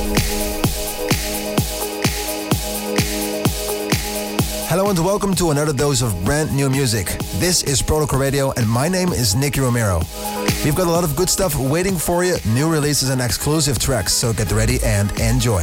Hello and welcome to another dose of brand new music. This is Protocol Radio and my name is Nicky Romero. We've got a lot of good stuff waiting for you, new releases and exclusive tracks, so get ready and enjoy.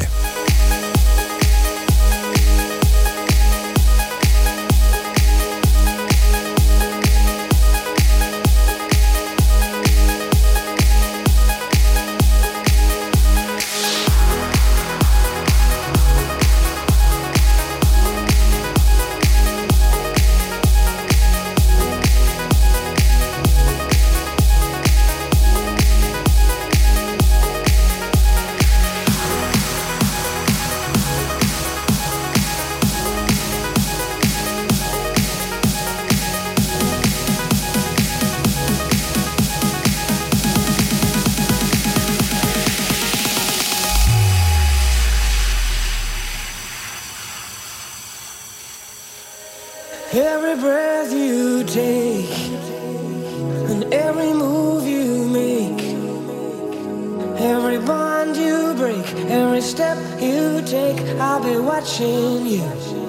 Every breath you take and every move you make, every bond you break, every step you take, I'll be watching you.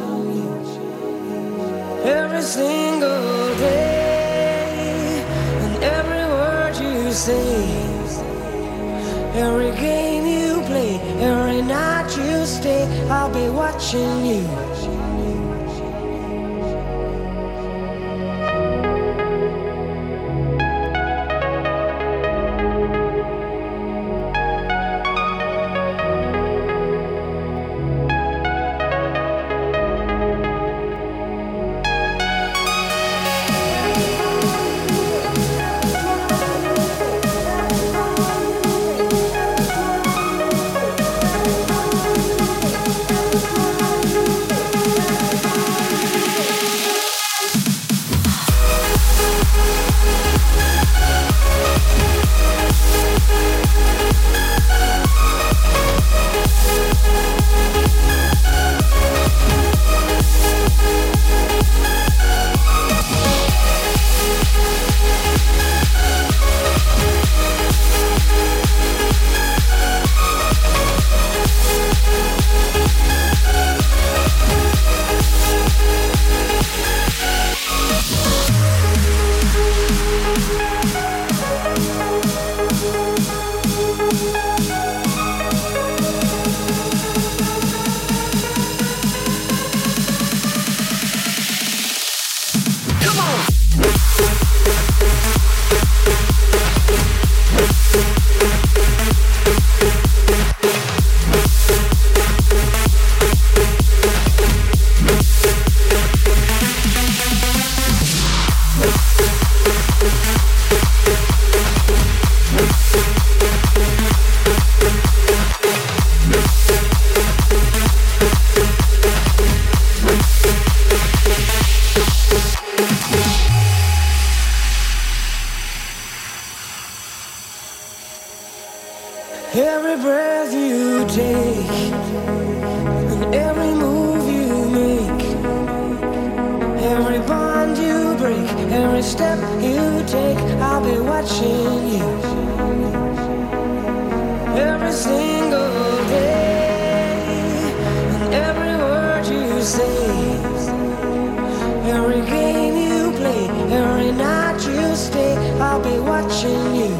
Every single day and every word you say, every game you play, every night you stay, I'll be watching you. Every breath you take and every move you make, every bond you break, every step you take, I'll be watching you. Every single day and every word you say, every game you play, every night you stay, I'll be watching you.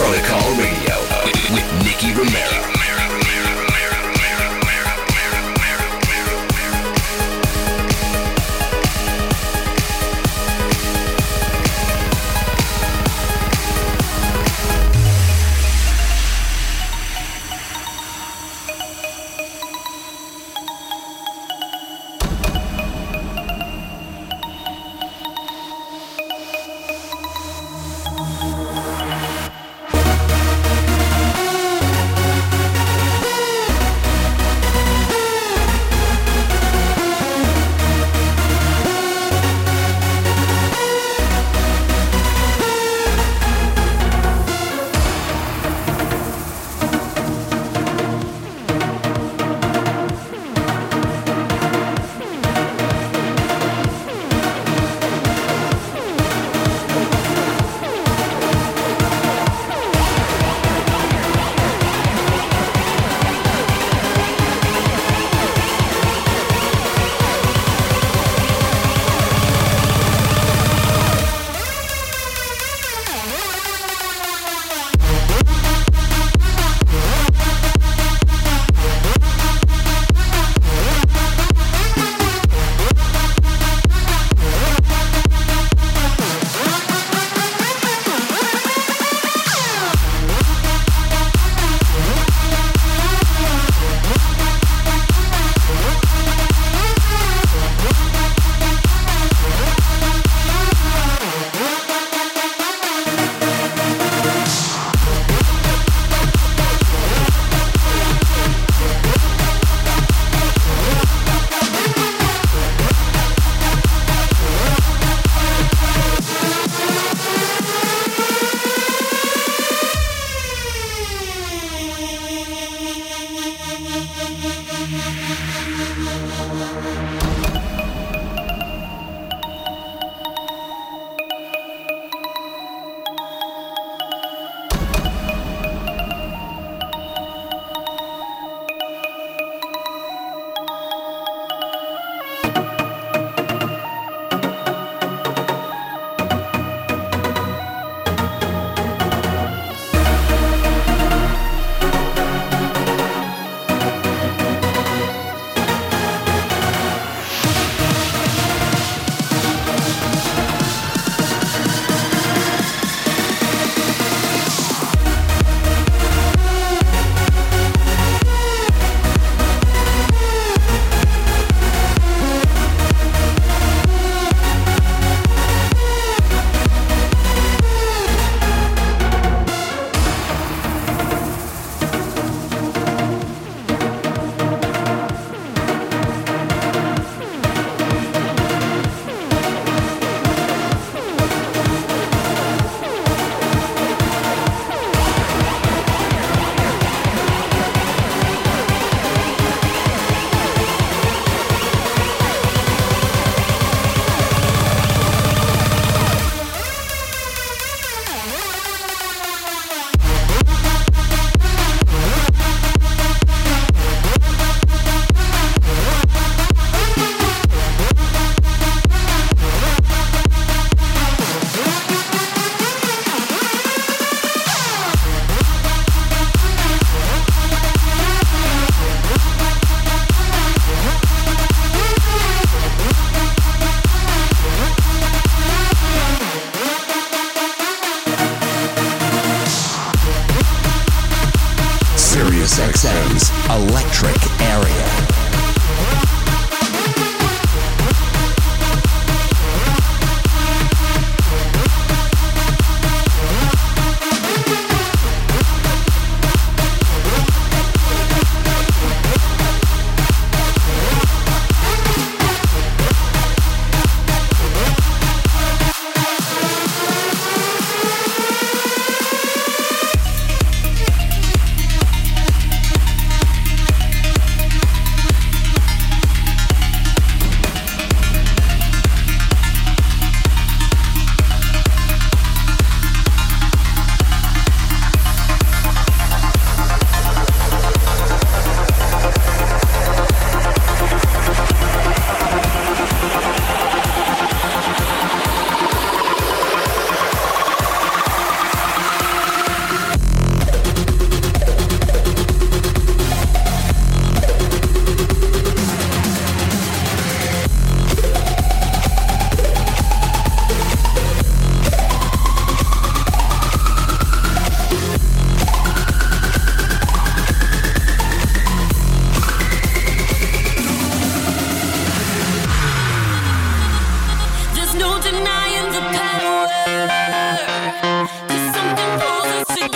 Protocol Radio with Nicky Romero. SiriusXM's Electric Area.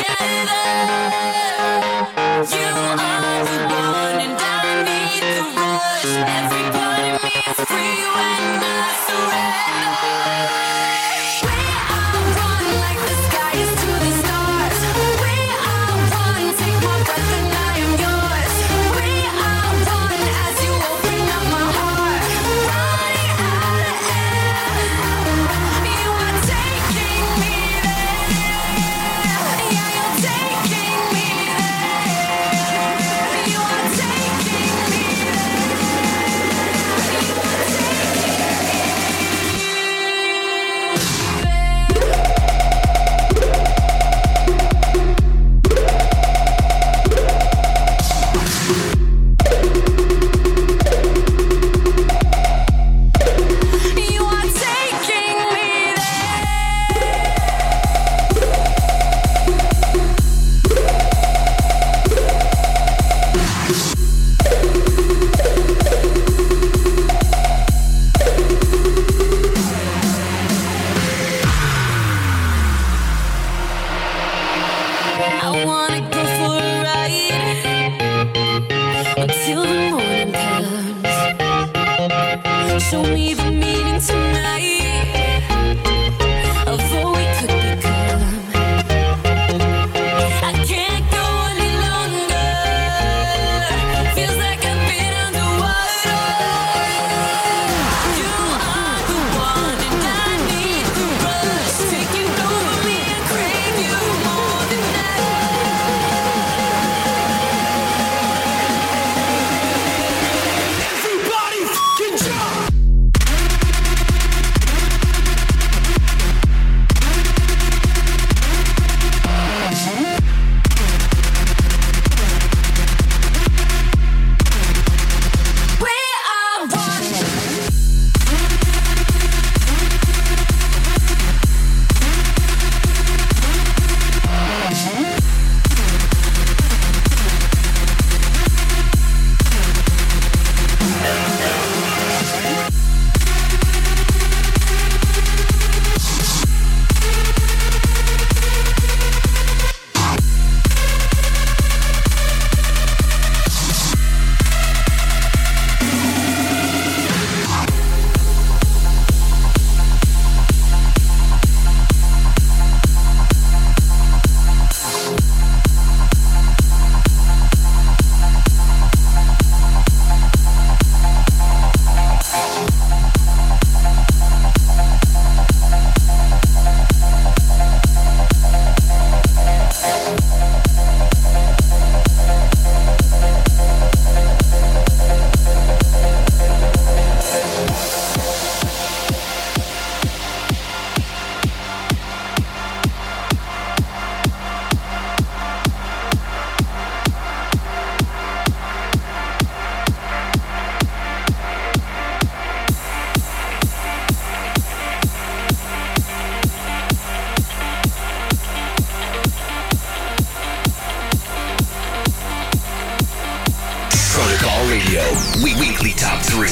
Weekly Top 3.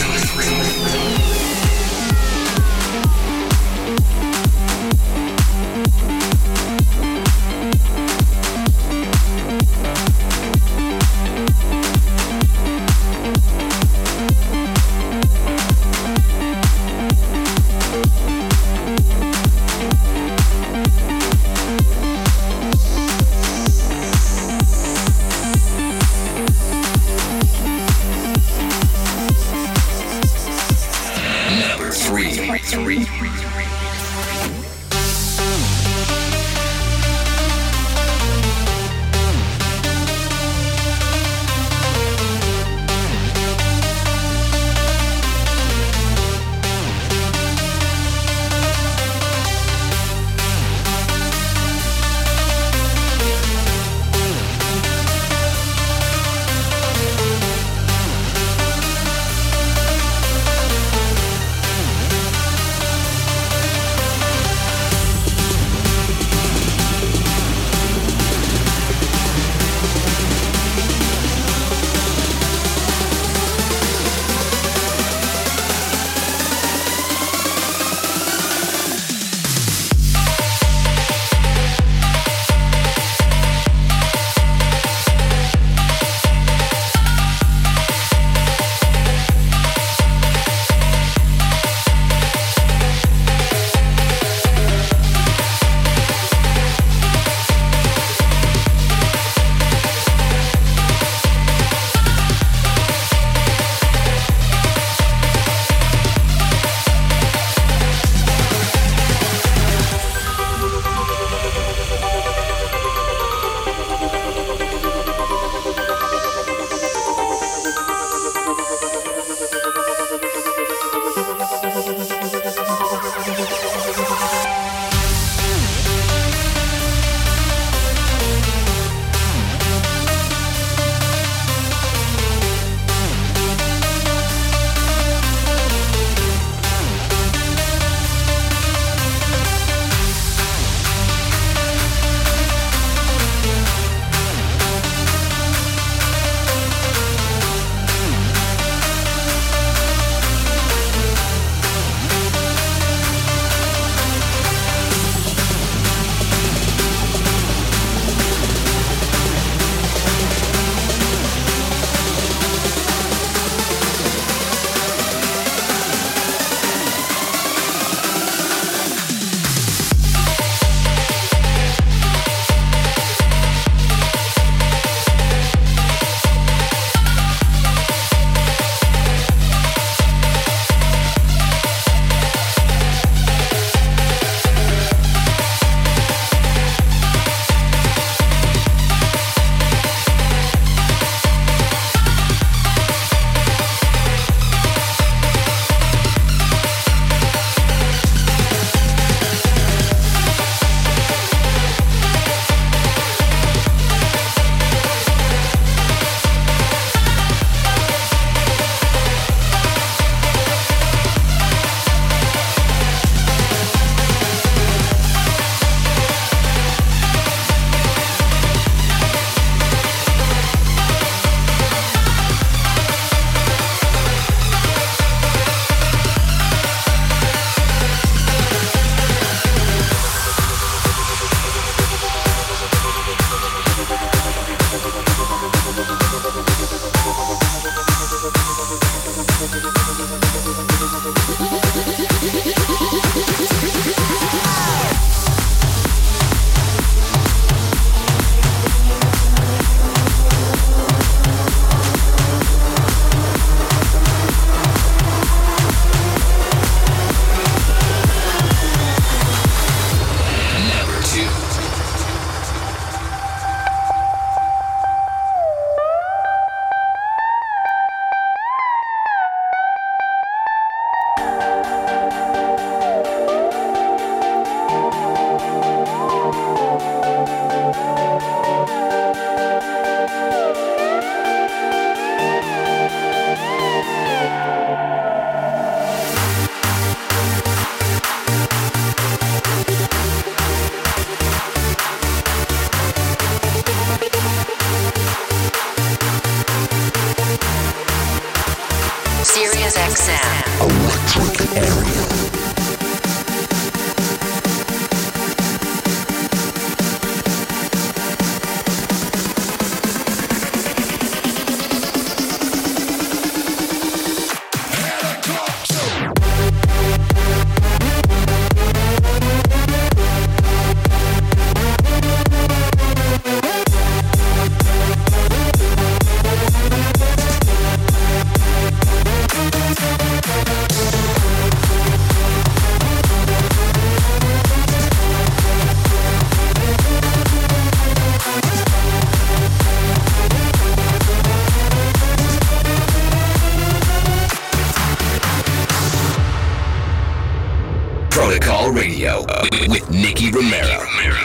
with Nicky Romero.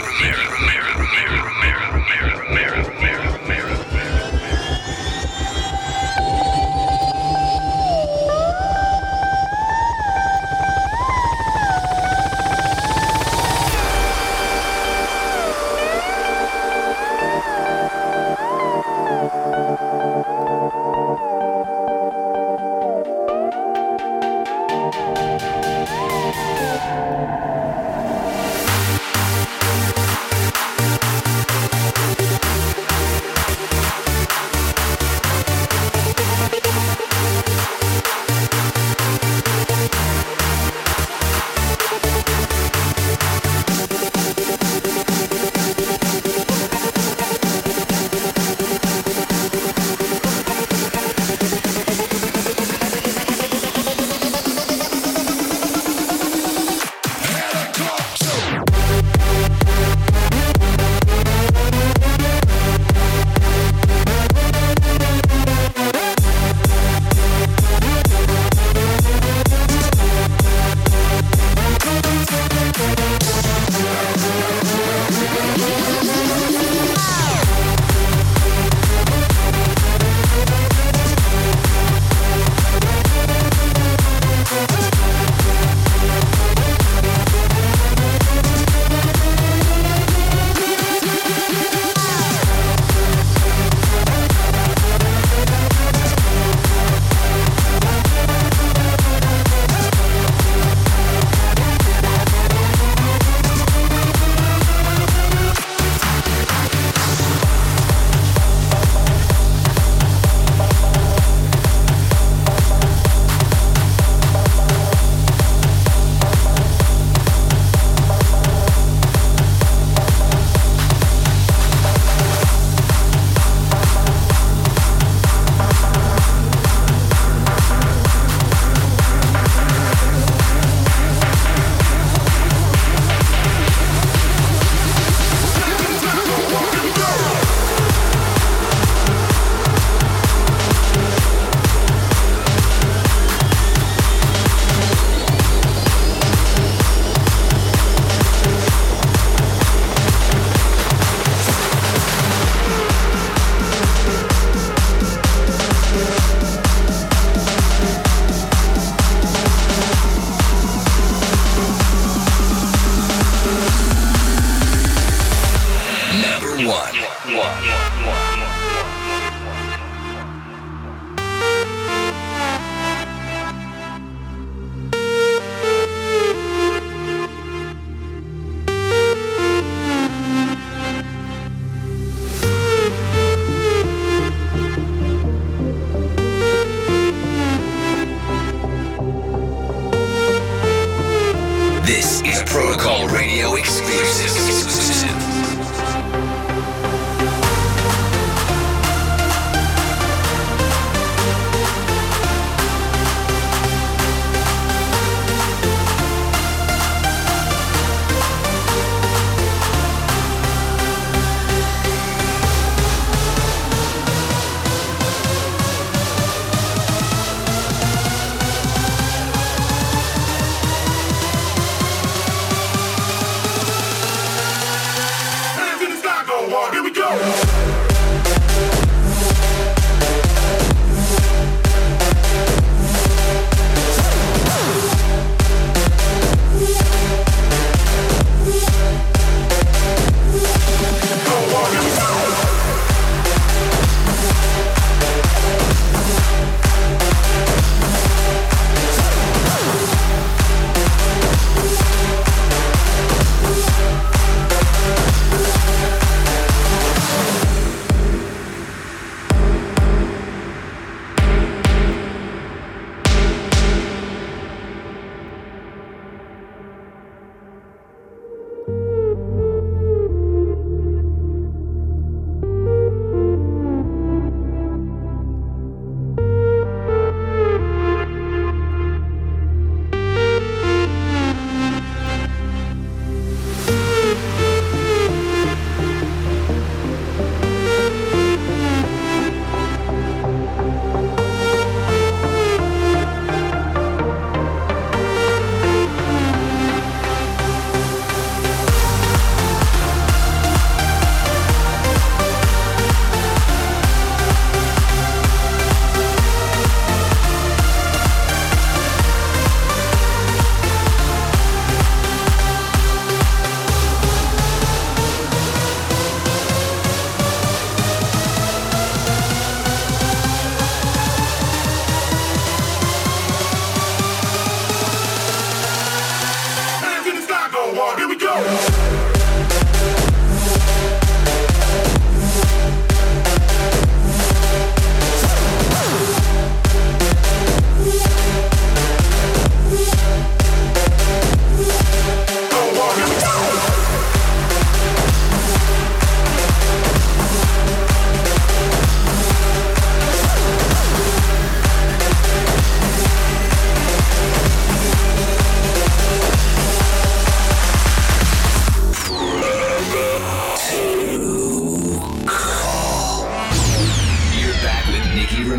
This is Protocol Radio exclusive.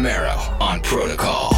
Romero on Protocol.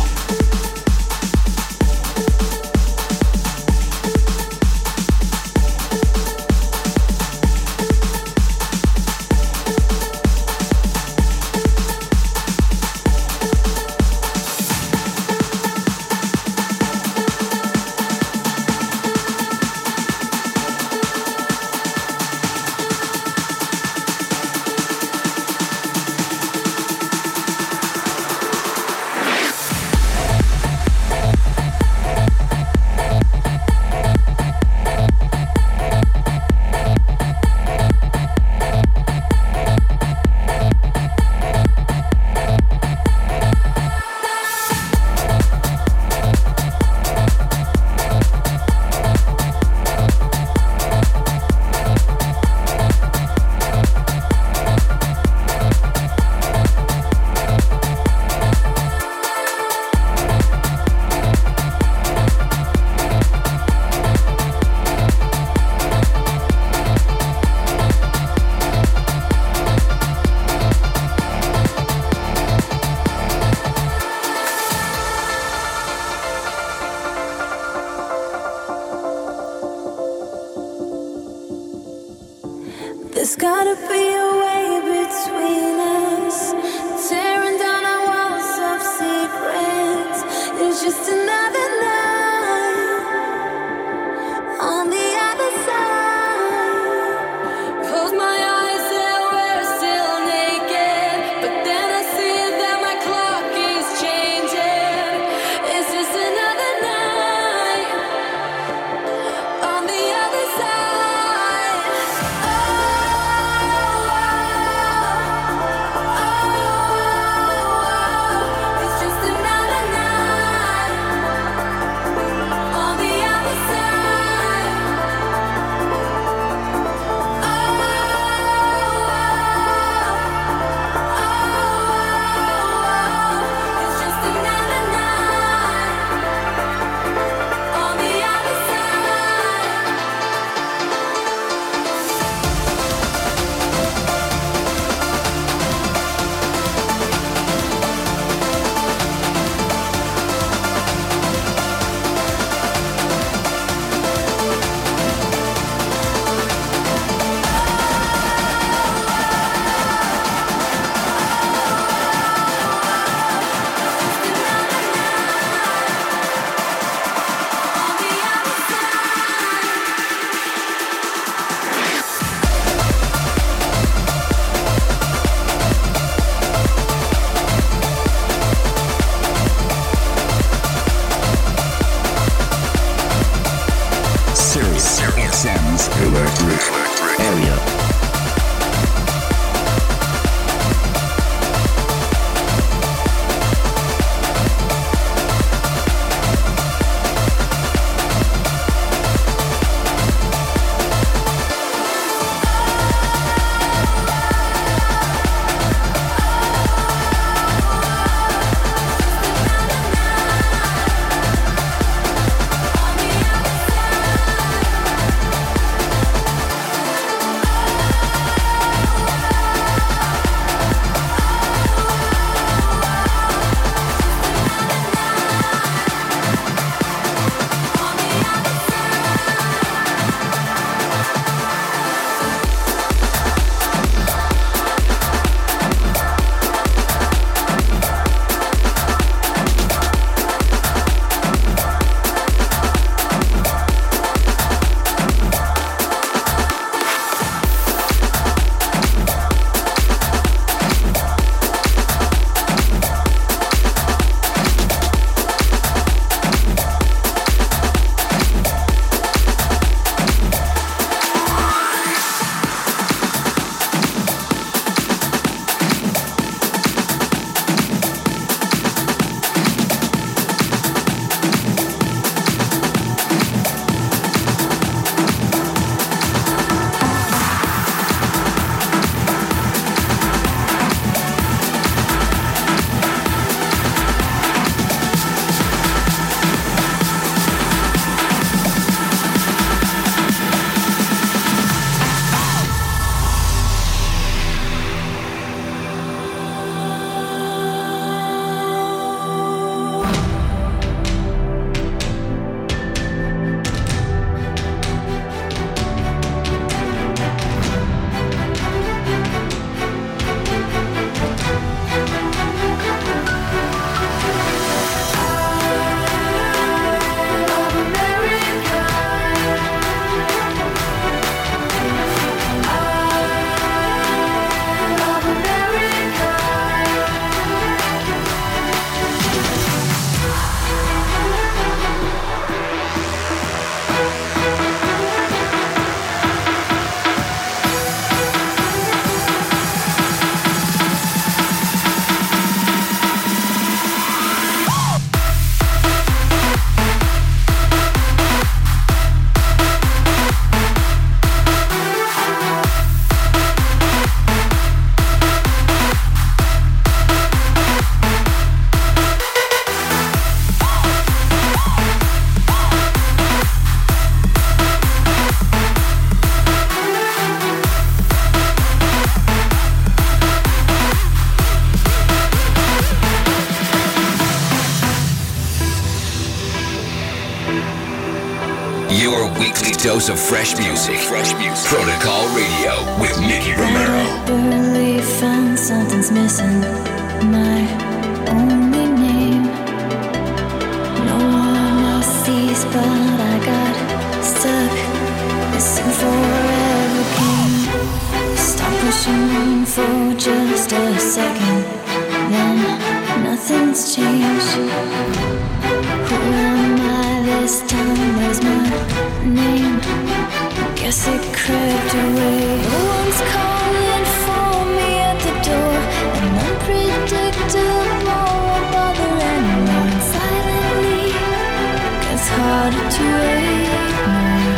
weekly dose of fresh music. Protocol Radio with Nicky Romero. Barely found something's missing. My only name. No one else sees, but I got stuck. Missing forever came. Stop pushing on for just a second. Then nothing's changed. Who am I this time? Where's my name? Guess it crept away. No one's calling for me at the door. An unpredictable bother anyone silently. Gets harder to ignore.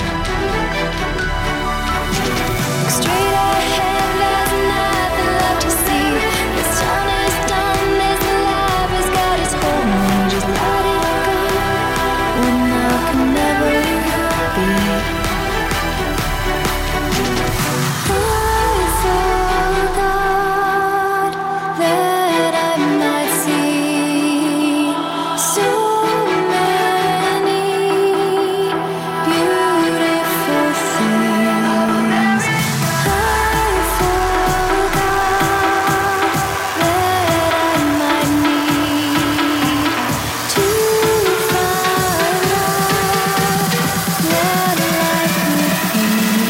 Straight ahead, there's nothing left to see. This town is done, this life has got its hold on me. Just let it go when I can never be. I forgot that I might see so many beautiful things. I forgot that I might need to find out that life would be.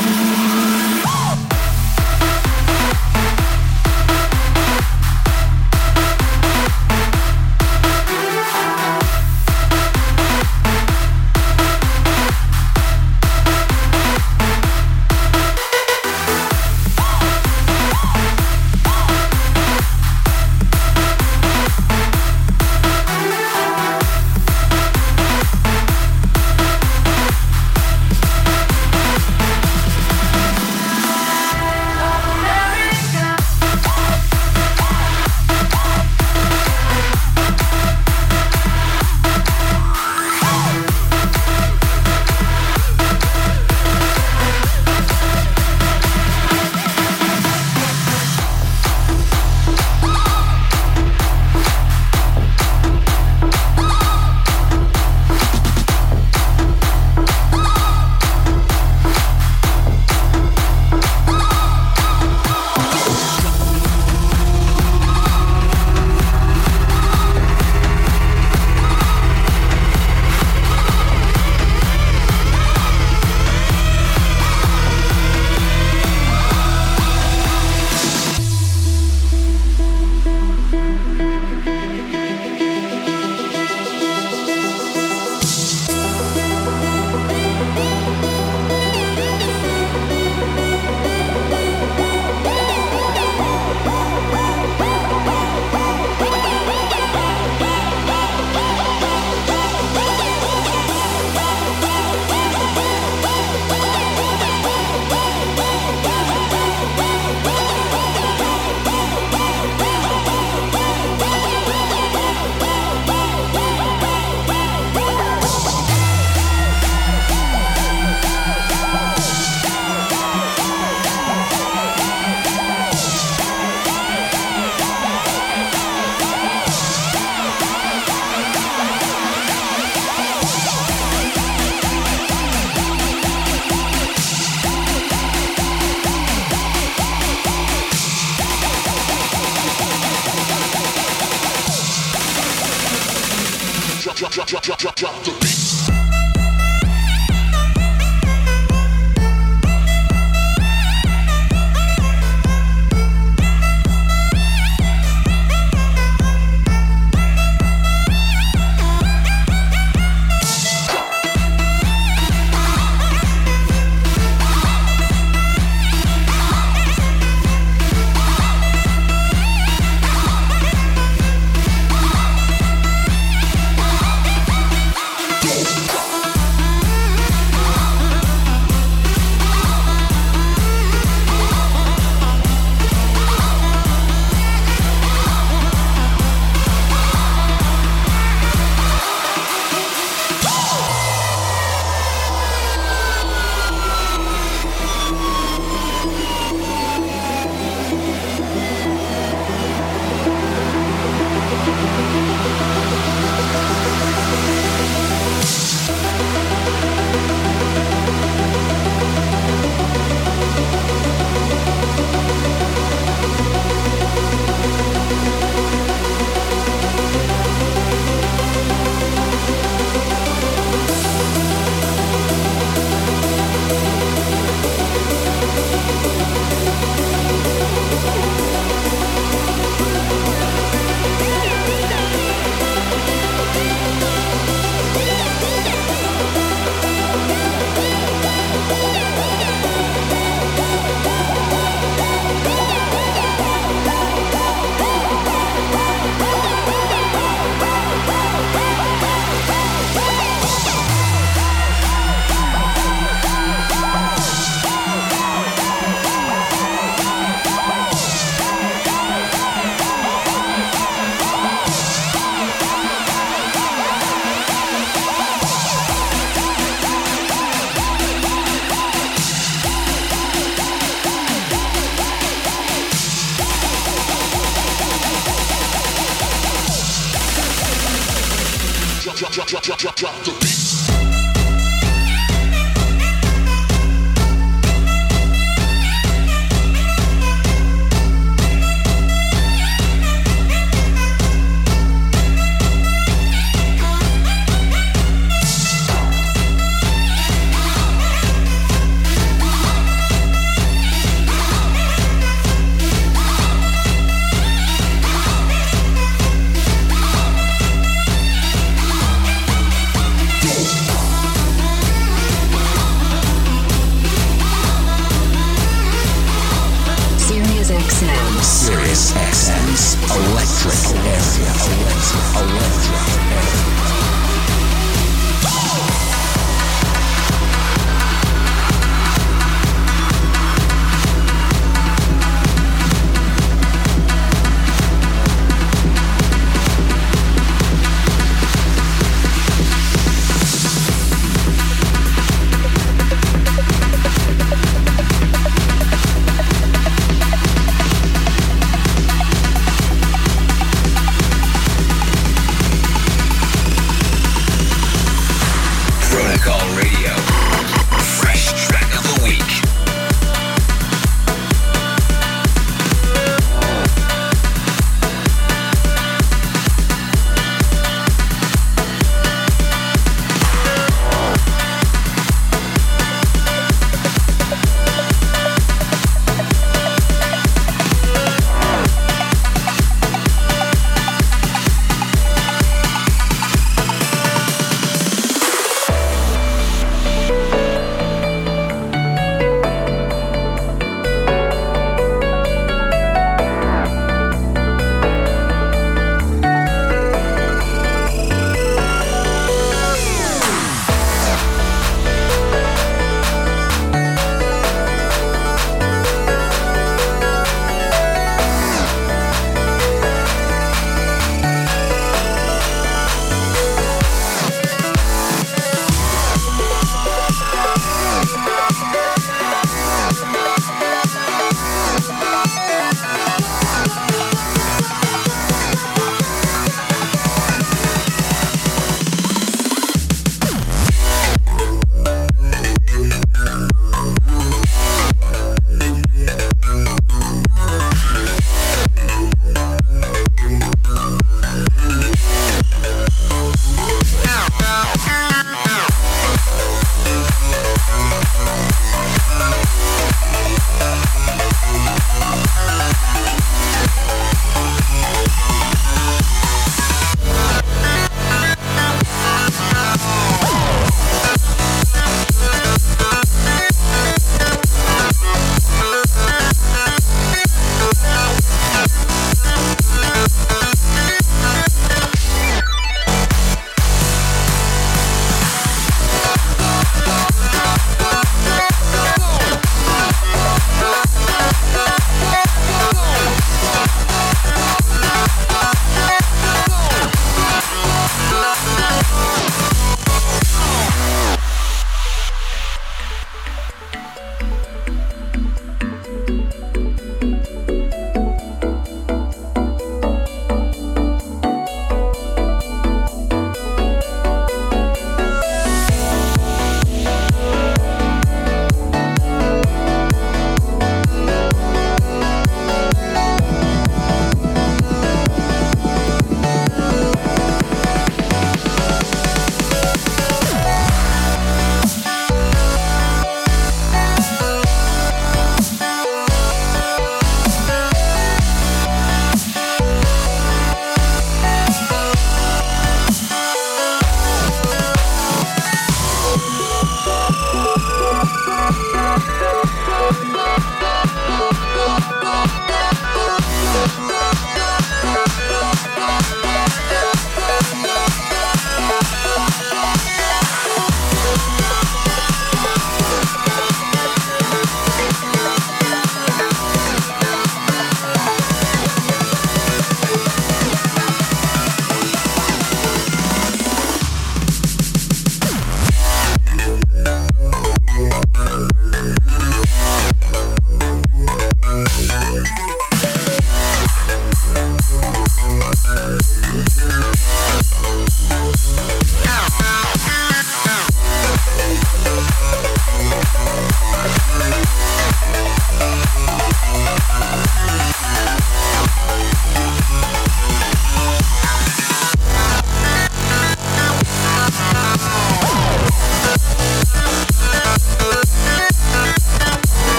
Drop the beat. Don't Drop the beat. Sirius XM's Electric Area. Electric Area.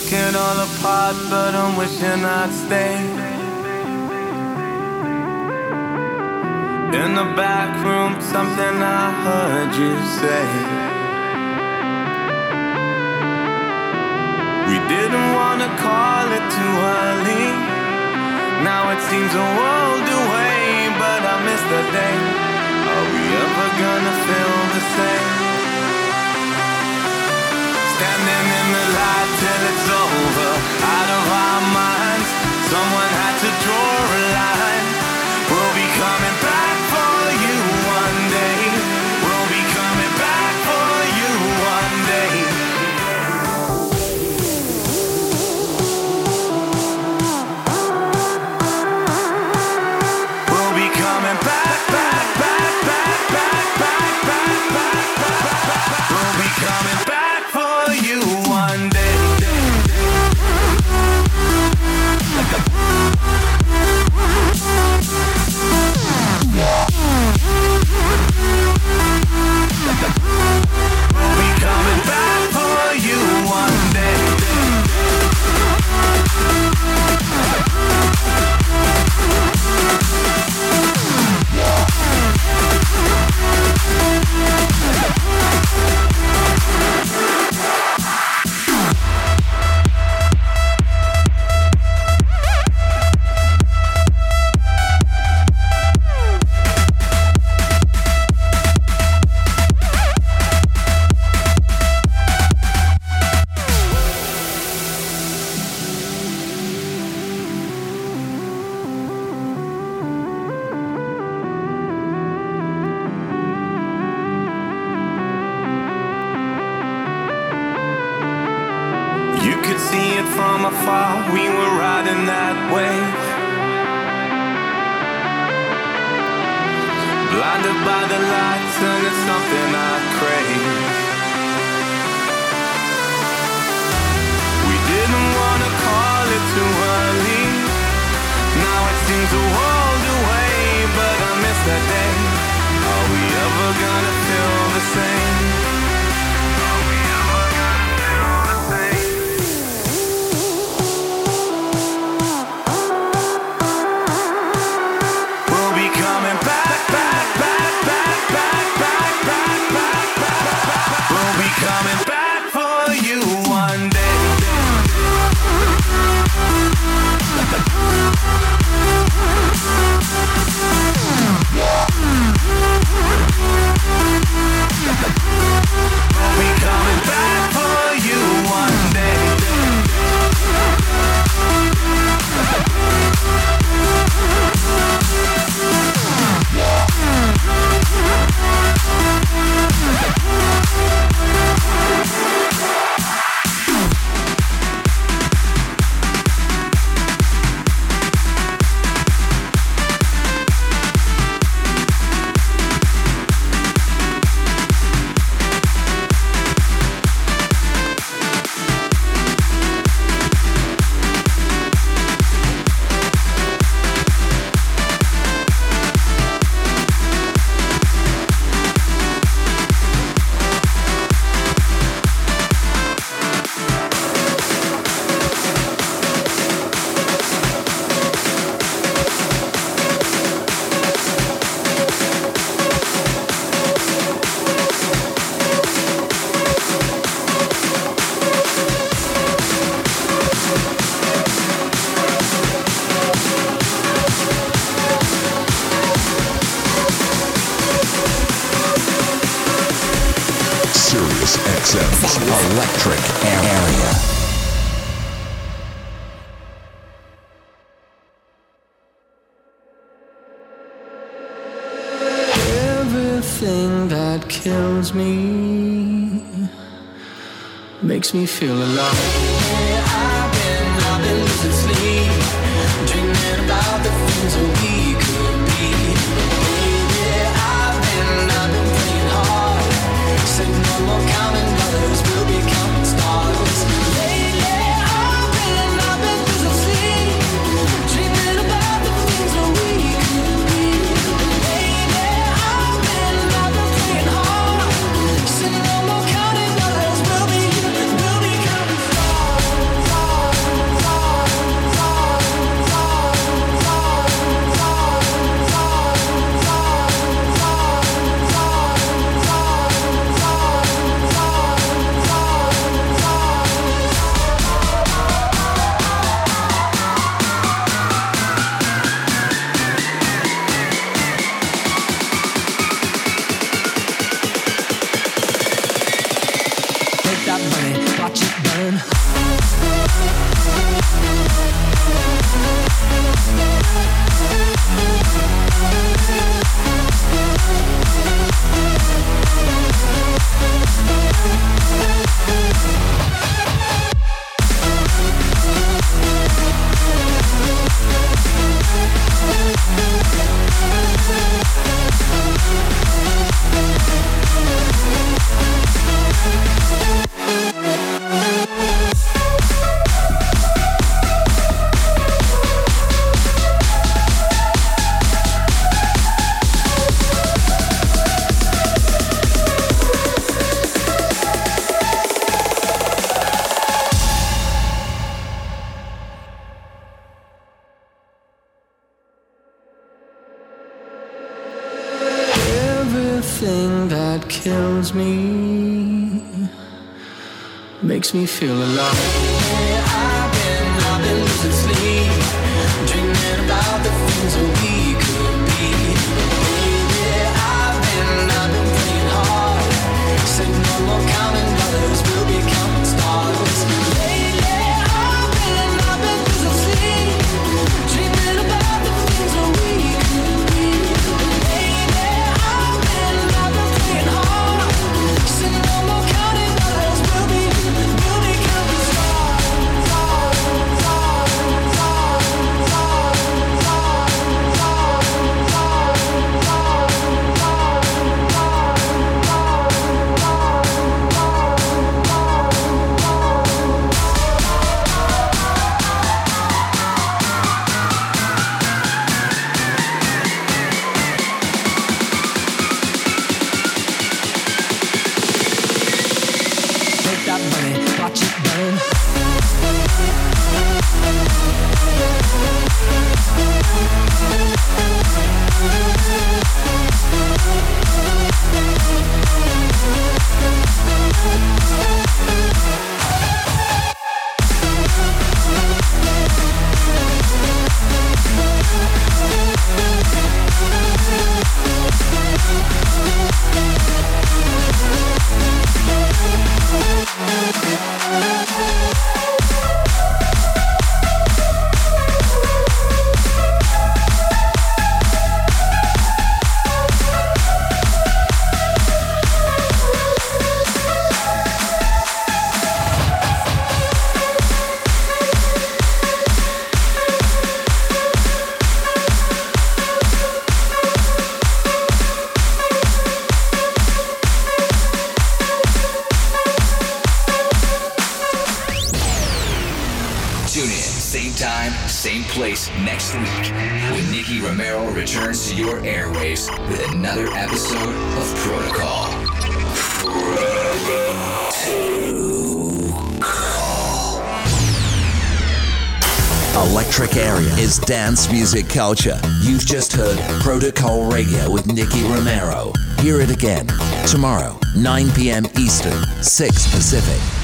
it all apart, but I'm wishing I'd stay. In the back room, something I heard you say. We didn't wanna call it too early. Now it seems a world away, but I miss the day. Are we ever gonna feel the same? Standing in the light till it's over, out of our minds. Someone had to draw a line. We'll be coming back for you one day. We'll be coming back for you one day. We'll be coming back, back, back, back, back, back, back, back, back, back. We'll be coming back for you one day. We'll be coming back for you one day. You could see it from afar, we were riding that wave. Blinded by the lights and it's something I crave. We didn't want to call it too early. Now it seems a world away, but I miss that day. Are we ever gonna feel the same? Are we ever gonna feel the same? We'll be coming back, back, back, back, back, back, back, back, back, back. We'll be coming back for you one day. We'll be coming back for you one day. XM's Electric Area. Everything that kills me makes me feel alive. I've been losing sleep, dreaming about the things that we could be. Baby, I've been praying hard. Said no more counting dollars, we'll be counting stars. Lately, I've been losing sleep, dreaming about the things that we could be. Baby, I've been praying hard. Said no more counting dollars, we'll be counting stars. Everything that kills me makes me feel alive. I've been losing sleep, dreaming about the things that we could be. Baby, I've been praying hard. Said no more counting dollars, we'll be counting stars. Lately, I've been losing sleep, dreaming about the things that we could be. Baby, I've been praying hard. Said no more counting dollars, we'll be counting stars. Take that money, watch it burn. Tune in, same time, same place next week when Nicky Romero returns to your airwaves with another episode of Protocol. Electric Area is dance music culture. You've just heard Protocol Radio with Nicky Romero. Hear it again tomorrow, 9 p.m. Eastern, 6 Pacific.